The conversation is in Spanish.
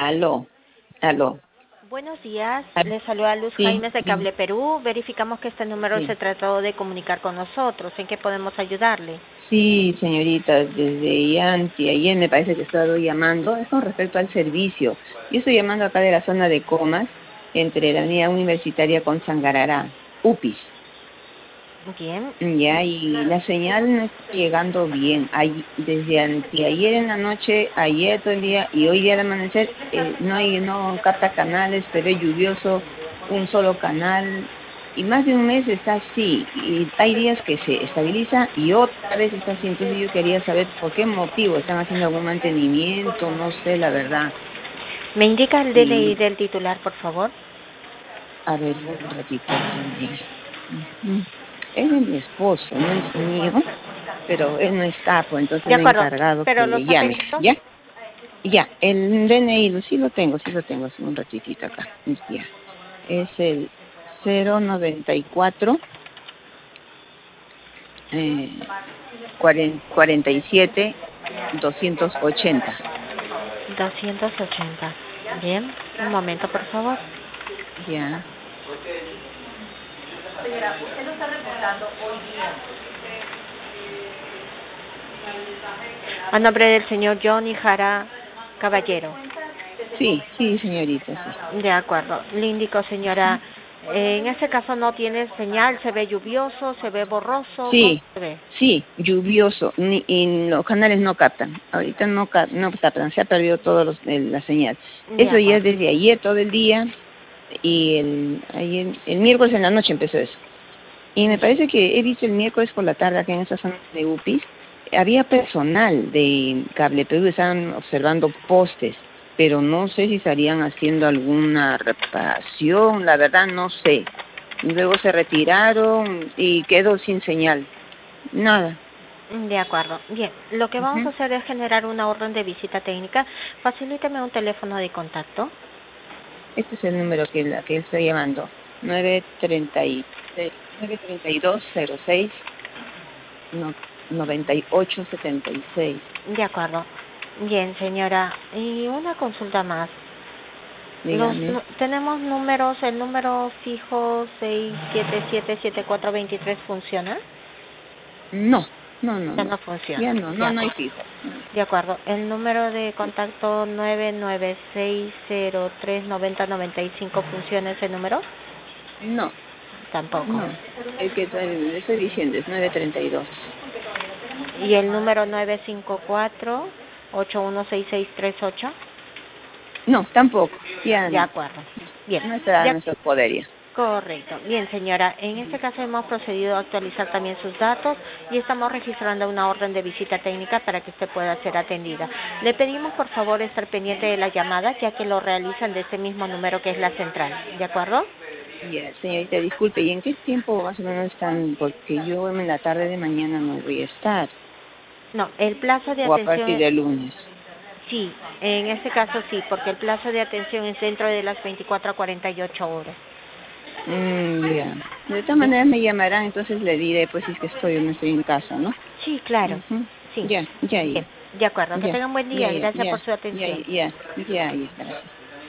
Aló, aló. Buenos días, Al- les saluda Luz Sí, Jaimes de sí, Cable Perú. Verificamos que este número se sí. trató de comunicar con nosotros. ¿En qué podemos ayudarle? Sí, señorita, desde ya anteayer me parece que he estado llamando. Es con respecto al servicio. Yo estoy llamando acá de la zona de Comas, entre la Avenida Universitaria con Sangarará, UPIS. Bien, Ya, y la señal no está llegando bien. Desde anteayer en la noche, ayer todo el día y hoy día al amanecer, no capta canales, pero es lluvioso, un solo canal. Y más de un mes está así. Y hay días que se estabiliza y otra vez está así. Entonces yo quería saber por qué motivo. ¿Están haciendo algún mantenimiento? No sé, la verdad. ¿me indica el DNI Y del titular, por favor? a ver, un ratito el DNI. Ujú. Es de mi esposo, no es mío, pero él no está, pues entonces De me he acuerdo, encargado que pero le los llame. apellidos. ¿Ya? Ya, el DNI sí lo tengo, hace un ratitito acá. Ya. Es el 094 eh, 47 280. 280. Bien, un momento, por favor. Ya. A nombre del señor Johnny Jara Caballero. Sí, sí, señorita, sí. De acuerdo. Le indico, señora, en este caso no tiene señal, se ve lluvioso, se ve borroso, ¿cómo Sí, se ve? sí, lluvioso, y los canales no captan, ahorita no captan, se ha perdido la señal. De Eso ya acuerdo. desde ayer todo el día, y el miércoles en la noche empezó eso. Y me parece que he visto el miércoles por la tarde acá en esa zona de UPIS, había personal de Cable Perú, estaban observando postes, pero no sé si estarían haciendo alguna reparación, la verdad no sé. Luego se retiraron y quedó sin señal. Nada. De acuerdo. Bien, lo que vamos a Ujú. hacer es generar una orden de visita técnica. Facilíteme un teléfono de contacto. Este es el número que estoy llamando. 93206 no, 9876. De acuerdo. Bien, señora. Y una consulta más. Dígame. Tenemos números, el número fijo 6777423 funciona. No, no, no, Ya no. no funciona. Ya no, De no, no hay acuerdo. fijo. No, De acuerdo. El número de contacto 996039095 funciona ese número. no, Tampoco. no. El que le estoy diciendo es 932. Y el número 954-816638. No, tampoco. Ya De no. acuerdo. Bien. No está a Ya, nuestro poder ya. correcto. Bien, señora. En este caso hemos procedido a actualizar también sus datos y estamos registrando una orden de visita técnica para que usted pueda ser atendida. Le pedimos por favor estar pendiente de la llamada ya que lo realizan de este mismo número que es la central. ¿De acuerdo? Ya, señorita, disculpe, ¿y en qué tiempo más o menos están? Porque yo en la tarde de mañana no voy a estar, No, el plazo de o a partir atención. del lunes. Sí, en este caso sí, porque el plazo de atención es dentro de las 24 a 48 horas. Ya. De todas ¿Bien? maneras me llamarán, entonces le diré, pues, si es que estoy o no estoy en casa, ¿no? Sí, claro. Ujú. Sí. Ya, ya, Bien, ya, de acuerdo. Que ya, tengan buen ya, día. ya, Gracias ya, por su ya, atención. ya, ya, ya, gracias.